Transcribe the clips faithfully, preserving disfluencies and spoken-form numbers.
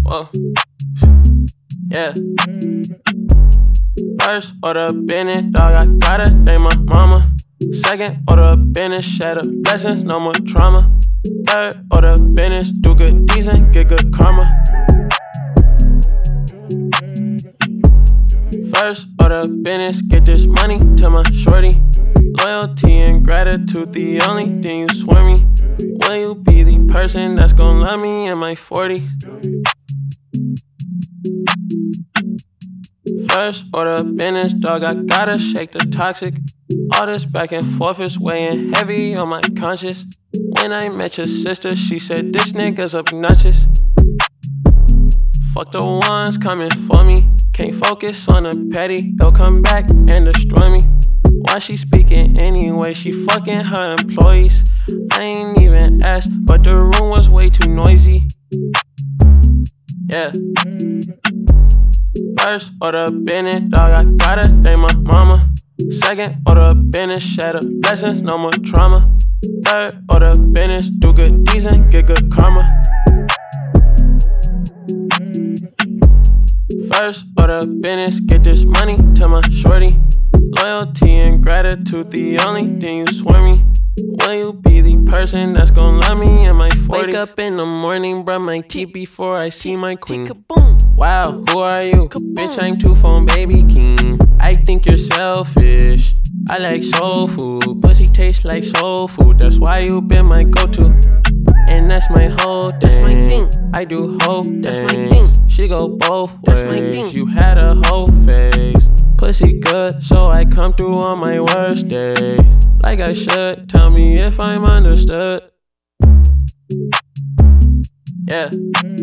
Whoa. Yeah. First order business, dog, I gotta thank my mama. Second order business, shatter blessings, no more trauma. Third order business, do good deeds and get good karma. First order business, get this money to my shorty. Loyalty and gratitude, the only thing you swear me. Will you be the person that's gon' love me in my forties? First order business, dog, I gotta shake the toxic. All this back and forth is weighing heavy on my conscience. When I met your sister, she said this nigga's obnoxious. Fuck the ones coming for me. Can't focus on the petty, they'll come back and destroy me. Why she speaking anyway? She fucking her employees. I ain't even asked, but the room was way too noisy. Yeah. First order business, dog, I gotta thank my mama. Second order business, shatter blessings, no more trauma. Third order business, do good deeds and get good karma. First order business, get this money to my shorty. Loyalty and gratitude, the only thing you swear me. Will you be the person that's gon' love me in my forties? Wake up in the morning, brush my teeth before I see my queen. Wow, who are you? Bitch, I'm two-phone baby king. I think you're selfish. I like soul food. Pussy tastes like soul food. That's why you been my go-to. And that's my whole thing. That's my thing. I do whole things. That's my thing. She go both ways. That's my thing. You had a whole face. Pussy good, so I come through on my worst days. Like I should. Tell me if I'm understood. Yeah.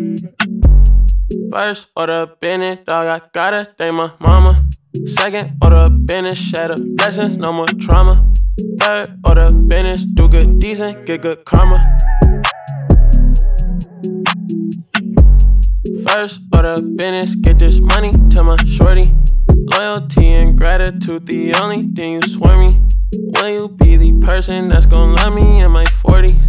First order business, dog, I gotta thank my mama. Second order business, shatter blessings, no more trauma. Third order business, do good deeds and get good karma. First order business, get this money to my shorty. Loyalty and gratitude, the only thing you swear me. Will you be the person that's gon' love me in my forties?